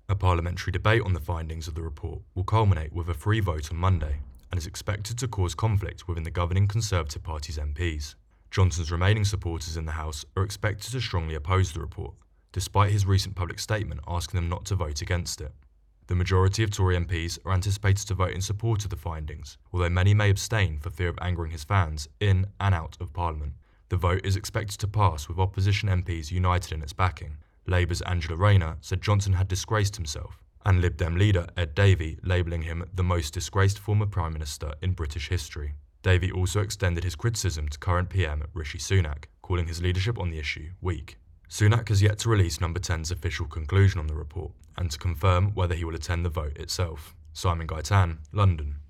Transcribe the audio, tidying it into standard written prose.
A parliamentary debate on the findings of the report will culminate with a free vote on Monday and is expected to cause conflict within the governing Conservative Party's MPs. Johnson's remaining supporters in the House are expected to strongly oppose the report, despite his recent public statement asking them not to vote against it. The majority of Tory MPs are anticipated to vote in support of the findings, although many may abstain for fear of angering his fans in and out of Parliament. The vote is expected to pass with opposition MPs united in its backing. Labour's Angela Rayner said Johnson had disgraced himself, and Lib Dem leader Ed Davey labelling him the most disgraced former Prime Minister in British history. Davey also extended his criticism to current PM Rishi Sunak, calling his leadership on the issue weak. Sunak has yet to release Number 10's official conclusion on the report and to confirm whether he will attend the vote itself. Simon Gaitan, London.